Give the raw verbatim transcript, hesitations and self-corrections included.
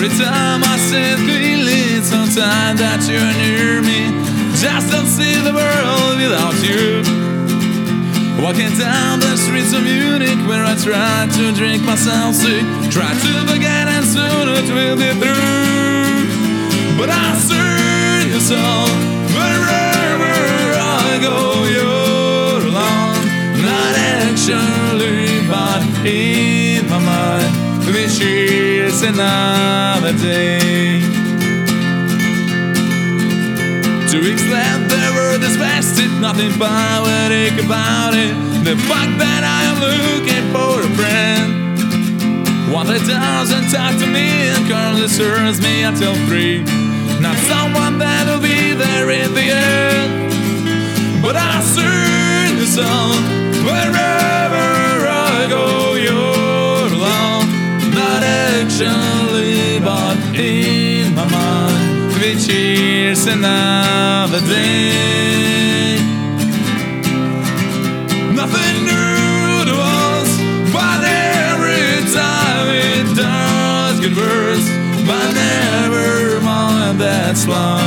Every time I see it clearly, sometimes that you're near me, just don't see the world without you. Walking down the streets of Munich, where I try to drink myself sick, try to forget and soon it will be through. But I see you so wherever I go, you're alone. Not actually, but in my mind, which is another day. Two weeks left, there were disvested, nothing poetic about it. The fact that I am looking for a friend, one that doesn't talk to me and currently serves me until three. Not someone that will be there in the end, but I sing the song wherever I go, you're alone. Not actually, but in my mind, which is another day. Nothing new to us, but every time it does get worse. But never mind, that's life.